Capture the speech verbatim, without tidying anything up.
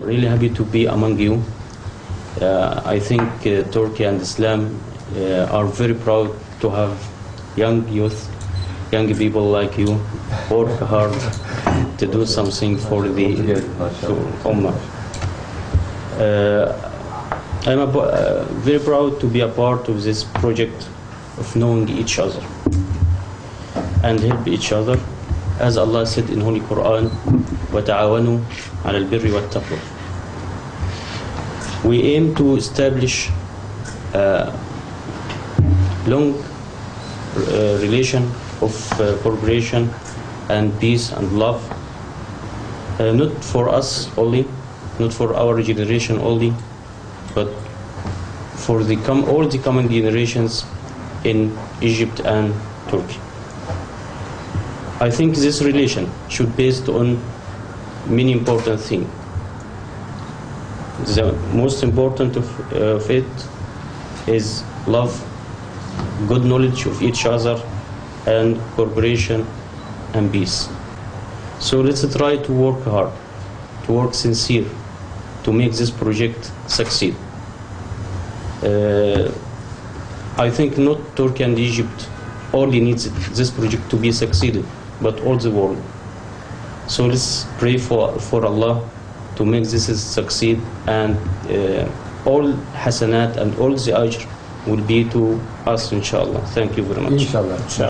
really happy to be among you. Uh, I think uh, Turkey and Islam uh, are very proud to have young youth, young people like you, work hard to do something for the Ummah. Uh, I'm a, uh, very proud to be a part of this project of knowing each other and help each other, as Allah said in Holy Quran, وَتَعَاوَنُوا عَلَى الْبِرِّ وَالتَّقْوَى. We aim to establish a long uh, relation of uh, cooperation and peace and love, uh, not for us only, not for our generation only, but for the com all the coming generations in Egypt and Turkey. I think this relation should be based on many important things. The most important of, uh, of it is love, good knowledge of each other, and cooperation and peace. So let's try to work hard, to work sincere, to make this project succeed. Uh, I think not Turkey and Egypt only needs this project to be succeeded, but all the world. So let's pray for, for Allah to make this succeed, and uh, all hasanat and all the ajr will be to us, inshallah. Thank you very much. Inshallah.